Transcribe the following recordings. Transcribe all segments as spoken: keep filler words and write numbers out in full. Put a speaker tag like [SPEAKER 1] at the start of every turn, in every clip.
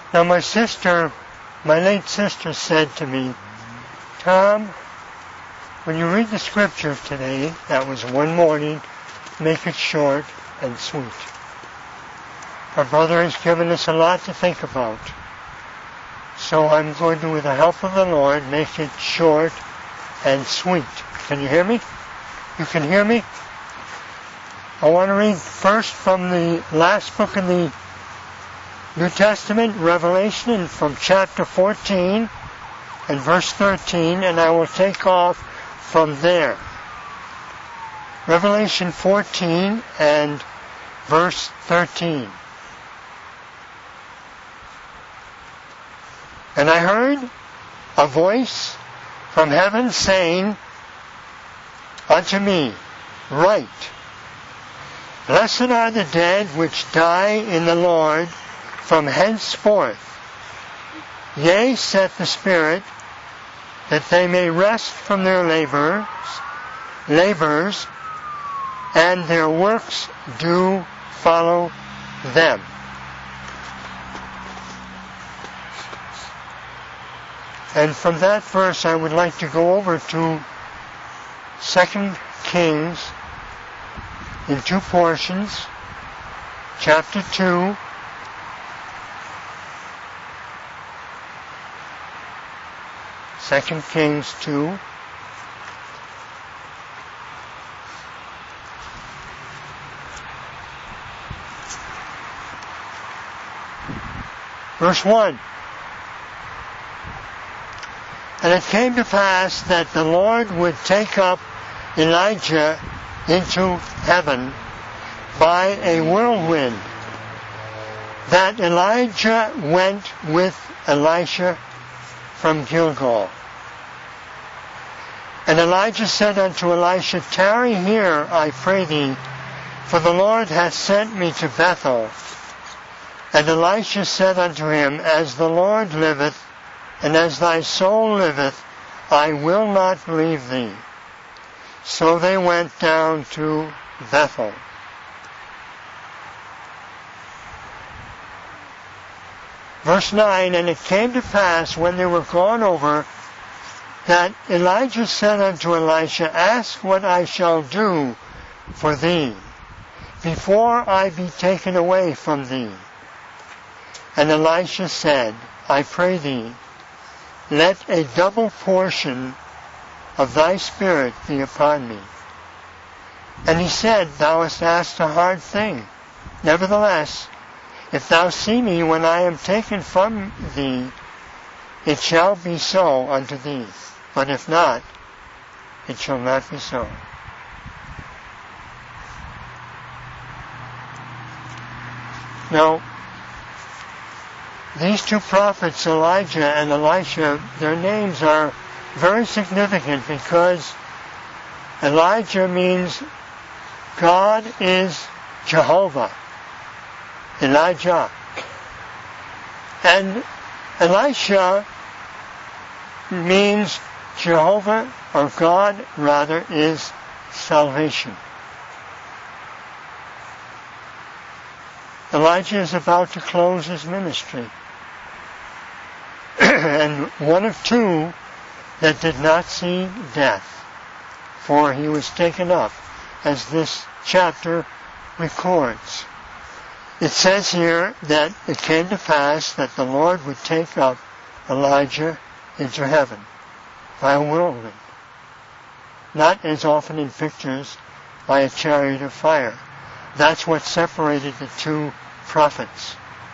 [SPEAKER 1] Now my sister, my late sister said to me, Tom, when you read the scripture today, that was one morning, make it short and sweet. Our brother has given us a lot to think about. So I'm going to, with the help of the Lord, make it short and sweet. Can you hear me? You can hear me? I want to read first from the last book of the New Testament, Revelation, and from chapter fourteen and verse thirteen, and I will take off from there. Revelation fourteen and verse thirteen. And I heard a voice from heaven saying unto me, Write, Blessed are the dead which die in the Lord from henceforth. Yea, saith the Spirit, that they may rest from their labors, labors, and their works do follow them. And from that verse I would like to go over to Second Kings in two portions, chapter two, Second Kings two, verse one. And it came to pass that the Lord would take up Elijah into heaven by a whirlwind, that Elijah went with Elisha from Gilgal. And Elijah said unto Elisha, Tarry here, I pray thee, for the Lord hath sent me to Bethel. And Elisha said unto him, As the Lord liveth, and as thy soul liveth, I will not leave thee. So they went down to Bethel. Verse nine, And it came to pass, when they were gone over, that Elijah said unto Elisha, Ask what I shall do for thee, before I be taken away from thee. And Elisha said, I pray thee, let a double portion of thy spirit be upon me. And he said, Thou hast asked a hard thing. Nevertheless, if thou see me when I am taken from thee, it shall be so unto thee. But if not, it shall not be so. Now, these two prophets, Elijah and Elisha, their names are very significant because Elijah means God is Jehovah, Elijah. And Elisha means Jehovah, or God rather, is salvation. Elijah is about to close his ministry. And one of two that did not see death, for he was taken up, as this chapter records. It says here that it came to pass that the Lord would take up Elijah into heaven by a whirlwind. Not as often in pictures by a chariot of fire. That's what separated the two prophets.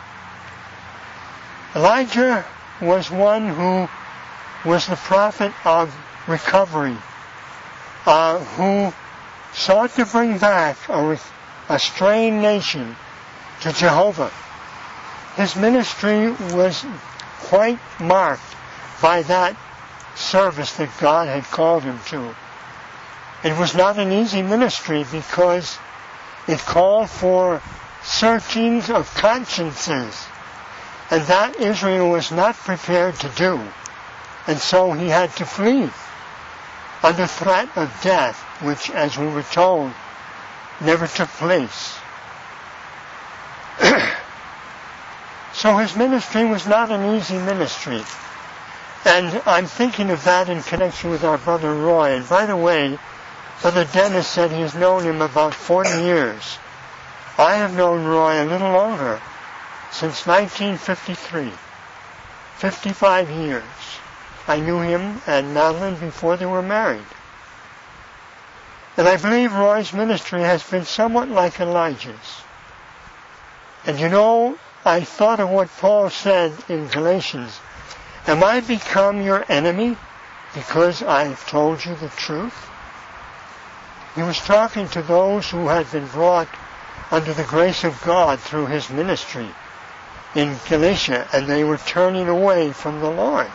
[SPEAKER 1] Elijah was one who was the prophet of recovery, uh, who sought to bring back a, a straying nation to Jehovah. His ministry was quite marked by that service that God had called him to. It was not an easy ministry because it called for searchings of consciences, and that Israel was not prepared to do. And so he had to flee under threat of death, which, as we were told, never took place. So his ministry was not an easy ministry. And I'm thinking of that in connection with our brother Roy. And by the way, Brother Dennis said he has known him about forty years. I have known Roy a little longer, since nineteen fifty-three. fifty-five years. I knew him and Madeline before they were married. And I believe Roy's ministry has been somewhat like Elijah's. And you know, I thought of what Paul said in Galatians. Am I become your enemy because I have told you the truth? He was talking to those who had been brought under the grace of God through his ministry in Galatia, and they were turning away from the Lord.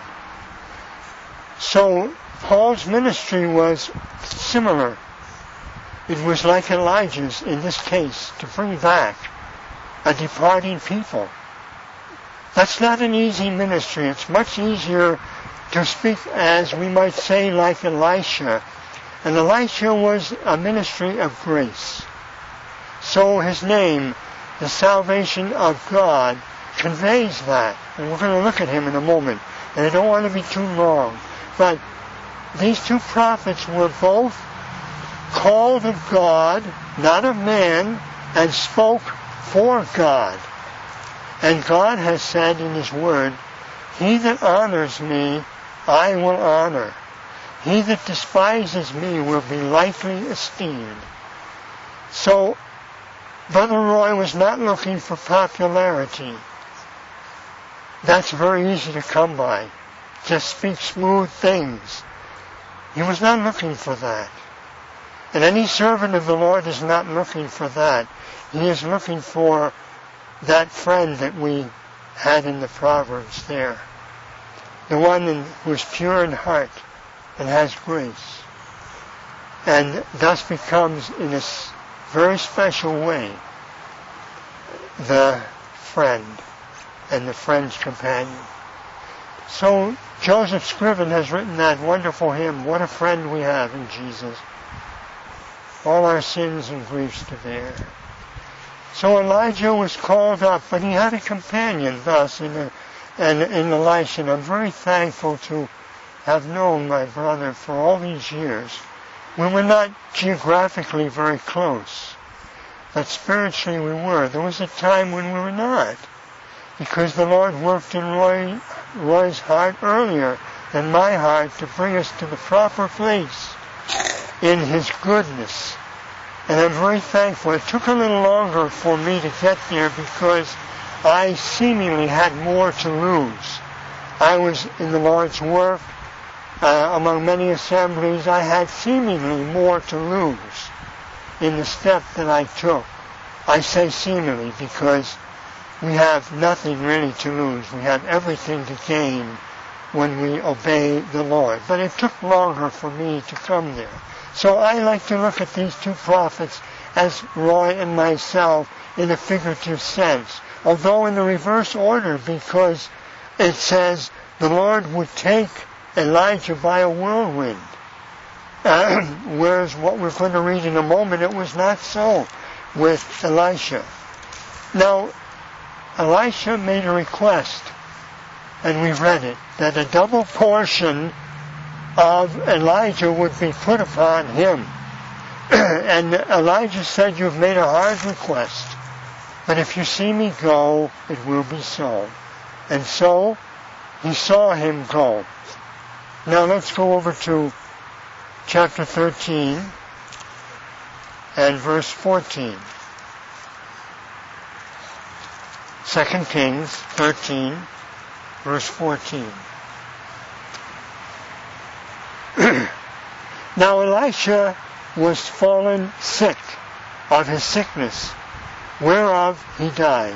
[SPEAKER 1] So Paul's ministry was similar. It was like Elijah's in this case, to bring back a departing people. That's not an easy ministry. It's much easier to speak, as we might say, like Elisha. And Elisha was a ministry of grace. So his name, the salvation of God, conveys that. And we're going to look at him in a moment. And I don't want to be too long. But these two prophets were both called of God, not of man, and spoke for God. And God has said in his word, he that honors me, I will honor. He that despises me will be lightly esteemed. So, Brother Roy was not looking for popularity. That's very easy to come by. Just speak smooth things. He was not looking for that. And any servant of the Lord is not looking for that. He is looking for that friend that we had in the Proverbs there. The one in, who is pure in heart and has grace. And thus becomes, in a very special way, the friend and the friend's companion. So Joseph Scriven has written that wonderful hymn, What a Friend We Have in Jesus. All our sins and griefs to bear. So Elijah was called up, but he had a companion thus in, a, in, in Elisha. And I'm very thankful to have known my brother for all these years. We were not geographically very close, but spiritually we were. There was a time when we were not, because the Lord worked in Roy, Roy's heart earlier than my heart to bring us to the proper place in his goodness. And I'm very thankful. It took a little longer for me to get there because I seemingly had more to lose. I was in the Lord's work, uh, among many assemblies. I had seemingly more to lose in the step that I took. I say seemingly because we have nothing really to lose. We have everything to gain when we obey the Lord. But it took longer for me to come there. So I like to look at these two prophets as Roy and myself in a figurative sense, although in the reverse order, because it says the Lord would take Elijah by a whirlwind. Uh, whereas what we're going to read in a moment, it was not so with Elisha. Now, Elisha made a request, and we read it, that a double portion of Elijah would be put upon him. And Elijah said, you've made a hard request, but if you see me go, it will be so. And so, he saw him go. Now let's go over to chapter thirteen and verse fourteen. Second Kings thirteen, verse fourteen. Now Elisha was fallen sick of his sickness, whereof he died.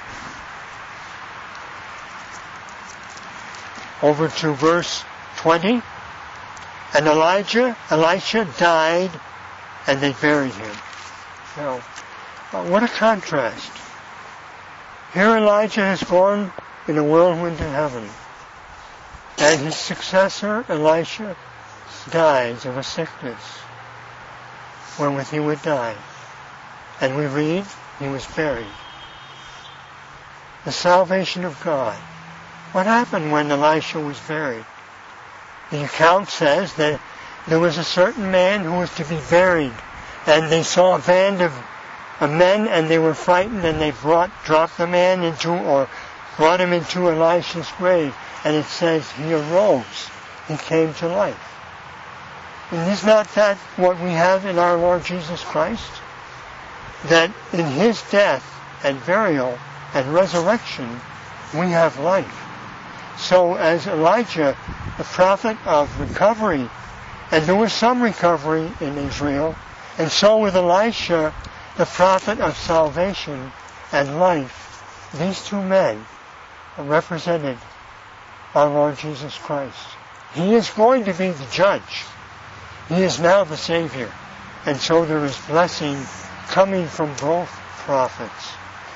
[SPEAKER 1] Over to verse twenty. And Elijah, Elisha died, and they buried him. Now, what a contrast. Here Elijah has gone in a whirlwind to heaven, and his successor, Elisha, dies of a sickness wherewith he would die. And we read, he was buried. the salvation of God. What happened when Elisha was buried? The account says that there was a certain man who was to be buried, and they saw a band of, of men, and they were frightened, and they brought dropped the man into, or brought him into Elisha's grave, and it says he arose, he came to life. And is not that what we have in our Lord Jesus Christ? That in his death and burial and resurrection, we have life. So as Elijah, the prophet of recovery, and there was some recovery in Israel, and so with Elisha, the prophet of salvation and life, these two men represented our Lord Jesus Christ. He is going to be the judge. He is now the Savior. And so there is blessing coming from both prophets.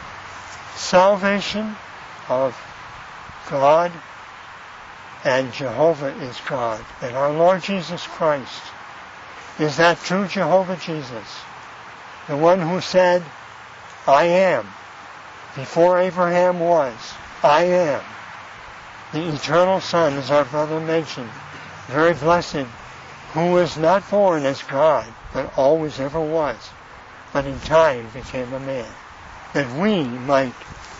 [SPEAKER 1] Salvation of God and Jehovah is God. And our Lord Jesus Christ is that true Jehovah Jesus, the one who said, I am. Before Abraham was, I am. The eternal Son, as our brother mentioned, very blessed, who was not born as God, but always ever was, but in time became a man, that we might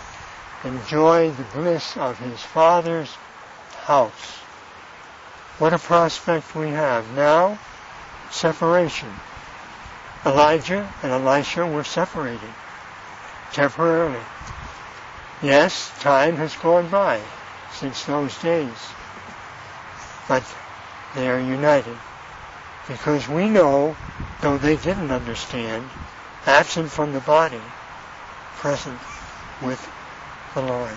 [SPEAKER 1] enjoy the bliss of his Father's house. What a prospect we have. Now, separation. Elijah and Elisha were separated temporarily. Yes, time has gone by since those days, but they are united, because we know, though they didn't understand, absent from the body, present with the Lord.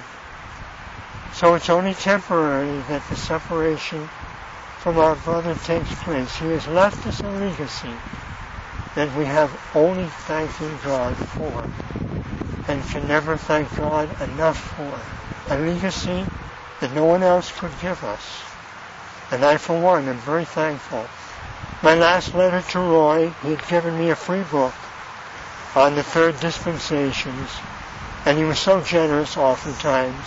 [SPEAKER 1] So it's only temporary that the separation from our brother takes place. He has left us a legacy that we have only thanking God for, and can never thank God enough for. A legacy that no one else could give us. And I, for one, am very thankful. My last letter to Roy, he had given me a free book on the third dispensations, and he was so generous oftentimes.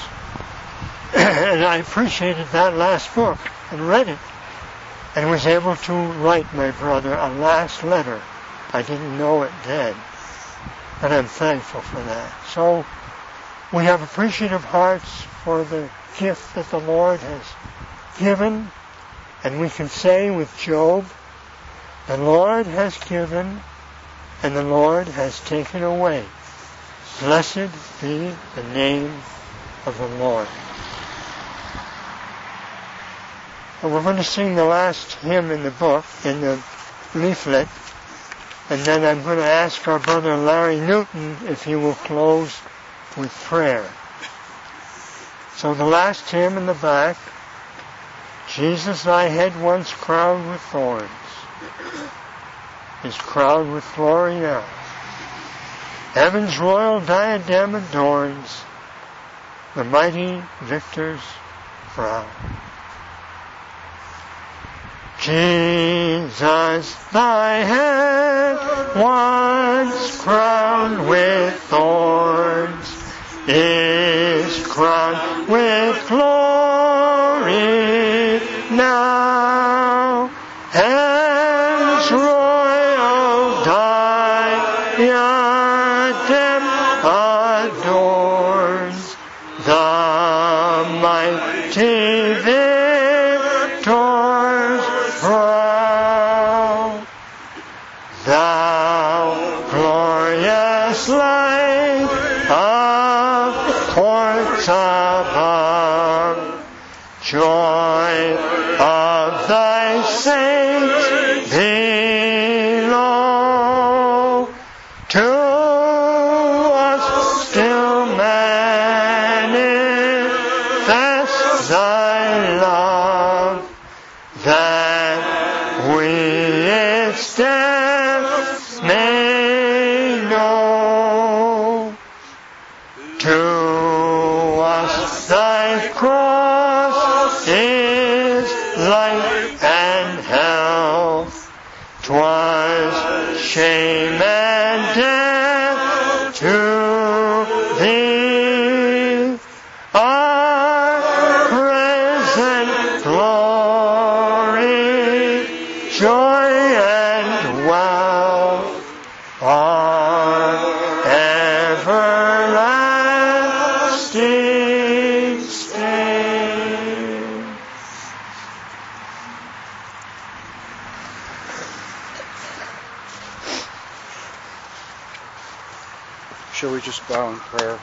[SPEAKER 1] And I appreciated that last book and read it, and was able to write my brother a last letter. I didn't know it then, but I'm thankful for that. So we have appreciative hearts for the gift that the Lord has given, and we can say with Job, the Lord has given and the Lord has taken away. Blessed be the name of the Lord. And we're going to sing the last hymn in the book, in the leaflet, and then I'm going to ask our brother Larry Newton if he will close with prayer. So the last hymn in the back, Jesus, thy head once crowned with thorns, is crowned with glory now. Heaven's royal diadem adorns the mighty victor's brow. Jesus, thy head once crowned with thorns is crowned with glory now. Heaven's royal diadem adorns the mighty victor's brow. Thou glorious light of courts above, joy of thy saints below, to us still manifest thy love, that we its depths may know. To us thy cross is light and health. 'Twas shame and death to thee.
[SPEAKER 2] we just bow in prayer.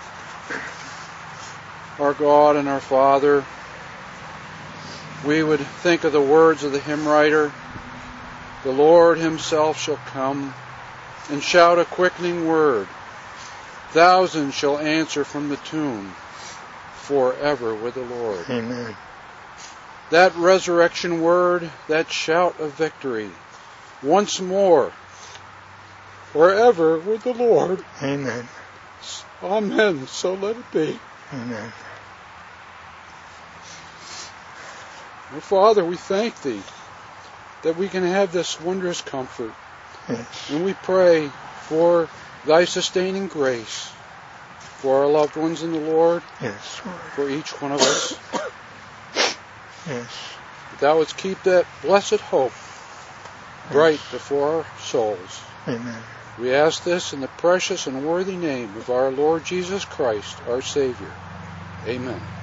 [SPEAKER 2] Our God and our Father, we would think of the words of the hymn writer, the Lord himself shall come and shout a quickening word. Thousands shall answer from the tomb, forever with the Lord.
[SPEAKER 1] Amen.
[SPEAKER 2] That resurrection word, that shout of victory, once more, forever with the Lord.
[SPEAKER 1] Amen.
[SPEAKER 2] Amen. So let it be.
[SPEAKER 1] Amen.
[SPEAKER 2] Our Father, we thank Thee that we can have this wondrous comfort.
[SPEAKER 1] Yes.
[SPEAKER 2] And we pray for Thy sustaining grace for our loved ones in the Lord,
[SPEAKER 1] Yes, Lord.
[SPEAKER 2] for each one of us.
[SPEAKER 1] Yes.
[SPEAKER 2] That Thou wouldst keep that blessed hope bright before our souls.
[SPEAKER 1] Amen.
[SPEAKER 2] We ask this in the precious and worthy name of our Lord Jesus Christ, our Savior. Amen.